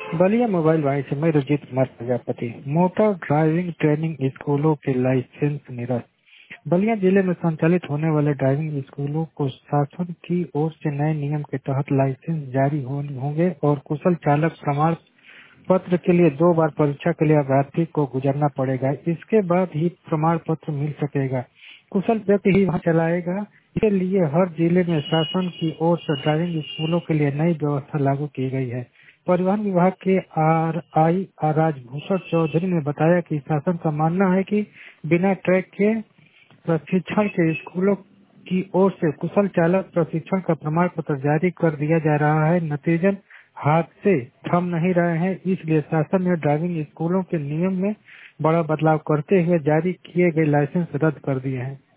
Ballia mobile वाणी से मैं Ruchit Kumar Prajapati. Motor driving training स्कूलों के लाइसेंस निरस्त। बलिया जिले में संचालित होने वाले ड्राइविंग स्कूलों को शासन की ओर से नए नियम के तहत लाइसेंस जारी होंगे और कुशल चालक प्रमाण पत्र के लिए 2 बार परीक्षा के लिए अभ्यर्थी को गुजरना पड़ेगा। इसके बाद ही प्रमाण पत्र मिल सकेगा। कुशल व्यक्ति ही वहाँ चलाएगा। इसके लिए हर जिले में शासन की ओर से ड्राइविंग स्कूलों के लिए नई व्यवस्था लागू की गई है। परिवहन विभाग के RI राजभूषण चौधरी ने बताया कि शासन का मानना है कि बिना ट्रैक के प्रशिक्षण के स्कूलों की ओर से कुशल चालक प्रशिक्षण का प्रमाण पत्र जारी कर दिया जा रहा है। नतीजन हादसे थम नहीं रहे हैं, इसलिए शासन ने ड्राइविंग स्कूलों के नियम में बड़ा बदलाव करते हुए जारी किए गए लाइसेंस रद्द कर दिए हैं।